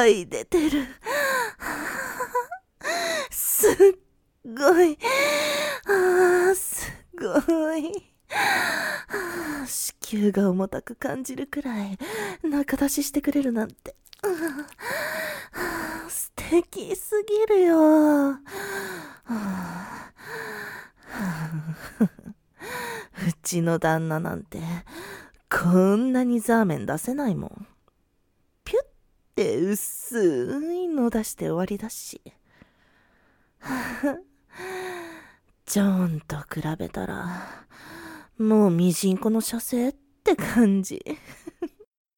ぱい出てる。すっごい。すごい。子宮が重たく感じるくらい中出ししてくれるなんて。素敵すぎるよ。うちの旦那なんてこんなにザーメン出せないもん。ピュッて薄いの出して終わりだし。ジョーンと比べたらもうミジンコの射精って感じ。